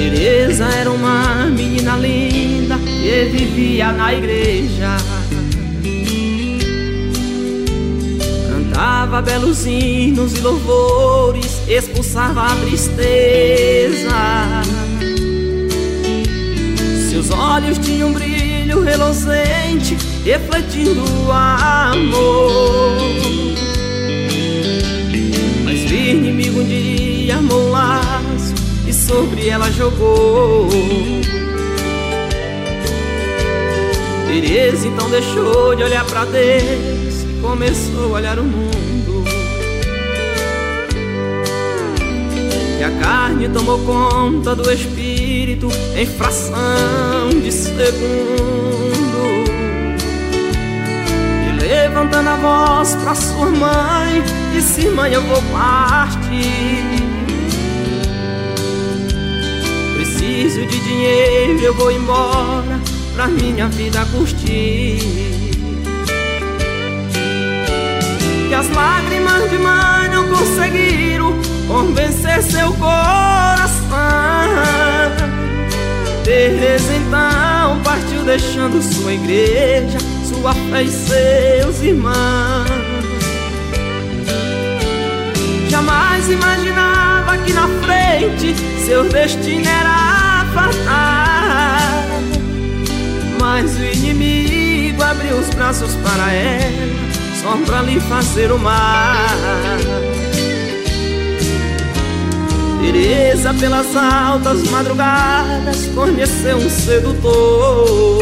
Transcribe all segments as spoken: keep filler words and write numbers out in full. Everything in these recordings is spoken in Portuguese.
Teresa era uma menina linda que vivia na igreja. Cantava belos hinos e louvores, expulsava a tristeza. Seus olhos tinham um brilho reluzente, refletindo o amor. Mas o inimigo um dia armou um laço e sobre ela jogou. Teresa então deixou de olhar pra Deus e começou a olhar o mundo. E a carne tomou conta do espírito em fração de segundo. E levantando a voz pra sua mãe, disse: mãe, eu vou partir. Preciso de dinheiro, eu vou embora pra minha vida curtir. E as lágrimas de mãe não conseguiram convencer seu coração. Teresa então partiu deixando sua igreja, sua fé e seus irmãos. Jamais imaginava que na frente seu destino era fatal. Mas o inimigo abriu os braços para ela, só pra lhe fazer o mal. Teresa pelas altas madrugadas conheceu um sedutor,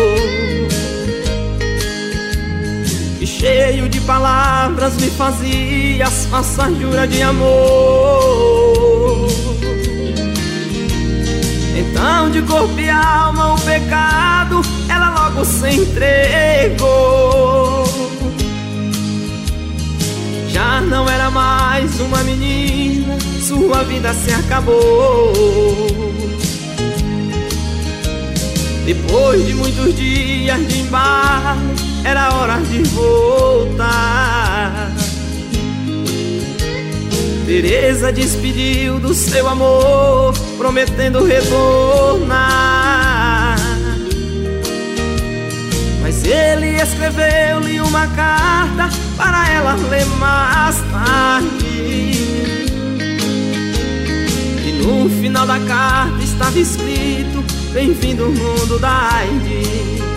e cheio de palavras lhe fazia as falsas juras de amor. Então de corpo e alma o pecado ela logo se entregou. Já não era mais uma menina, sua vida se acabou. Depois de muitos dias de embalo, era hora de voltar. Teresa despediu do seu amor, prometendo retornar. Mas ele escreveu-lhe uma carta para ela ler mais tarde. E no final da carta estava escrito: bem-vindo ao mundo da AIDS.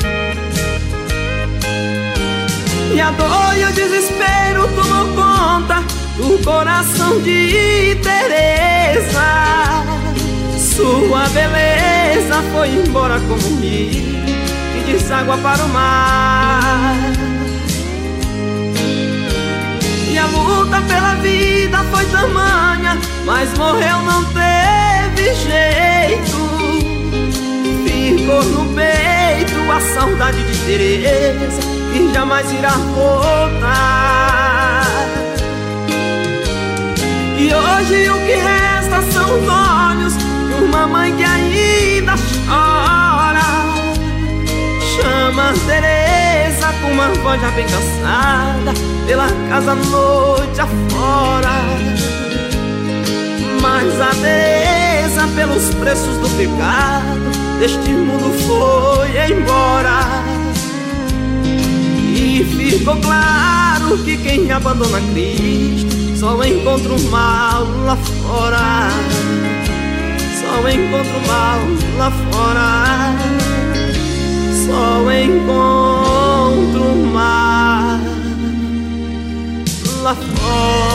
E a dor e o desespero tomou conta do coração de Teresa. Sua beleza foi embora como um rio que deságua para o mar. E a luta pela vida foi tamanha, mas morreu não teve jeito. Ficou no peito a saudade de Teresa, que jamais irá voltar. E hoje o que resta são os olhos de uma mãe que ainda chora. Chama Teresa com uma voz já bem cansada, pela casa noite afora. Mas a Teresa, pelos preços do pecado, deste mundo foi embora. E ficou claro que quem abandona Cristo só encontra o mal lá fora. Só encontra o mal lá fora. Só encontro o mal lá fora.